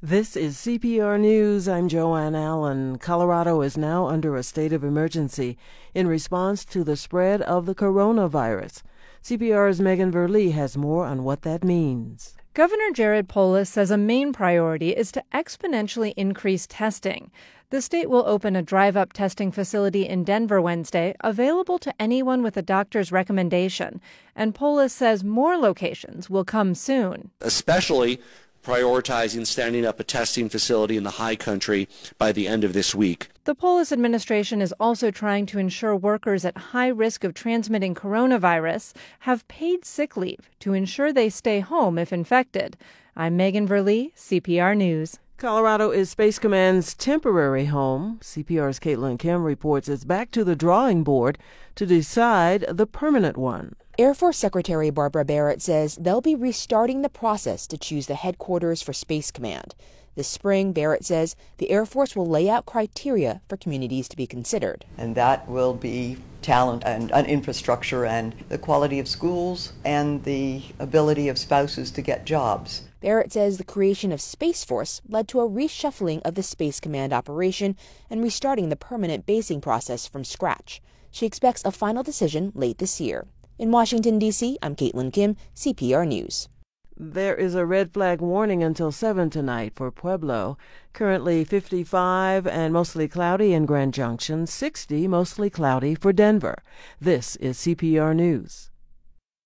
This is CPR News. I'm Joanne Allen. Colorado is now under a state of emergency in response to the spread of the coronavirus. CPR's Megan Verlee has more on what that means. Governor Jared Polis says a main priority is to exponentially increase testing. The state will open a drive-up testing facility in Denver Wednesday, available to anyone with a doctor's recommendation. And Polis says more locations will come soon. Especially prioritizing standing up a testing facility in the high country by the end of this week. The Polis administration is also trying to ensure workers at high risk of transmitting coronavirus have paid sick leave to ensure they stay home if infected. I'm Megan Verlee, CPR News. Colorado is Space Command's temporary home. CPR's Caitlin Kim reports it's back to the drawing board to decide the permanent one. Air Force Secretary Barbara Barrett says they'll be restarting the process to choose the headquarters for Space Command. This spring, Barrett says the Air Force will lay out criteria for communities to be considered. And that will be talent and infrastructure and the quality of schools and the ability of spouses to get jobs. Barrett says the creation of Space Force led to a reshuffling of the Space Command operation and restarting the permanent basing process from scratch. She expects a final decision late this year. In Washington, D.C., I'm Caitlin Kim, CPR News. There is a red flag warning until 7 tonight for Pueblo. Currently 55 and mostly cloudy in Grand Junction, 60 mostly cloudy for Denver. This is CPR News.